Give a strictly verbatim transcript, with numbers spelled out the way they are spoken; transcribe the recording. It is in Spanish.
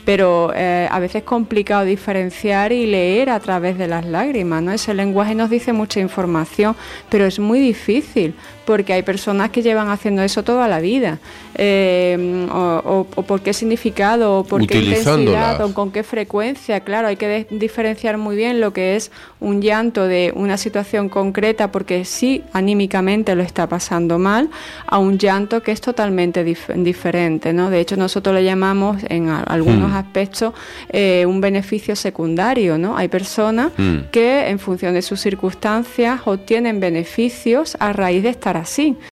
pero eh, a veces es complicado diferenciar y leer a través de las lágrimas, ¿no? Ese lenguaje nos dice mucha información, pero es muy difícil, porque hay personas que llevan haciendo eso toda la vida, eh, o, o, o por qué significado, o por qué intensidad, o con qué frecuencia. Claro, hay que de- diferenciar muy bien lo que es un llanto de una situación concreta, porque sí, anímicamente lo está pasando mal, a un llanto que es totalmente dif- diferente, ¿no? De hecho, nosotros le llamamos en a- algunos mm. aspectos eh, un beneficio secundario, ¿no? Hay personas mm. que, en función de sus circunstancias, obtienen beneficios a raíz de estar así.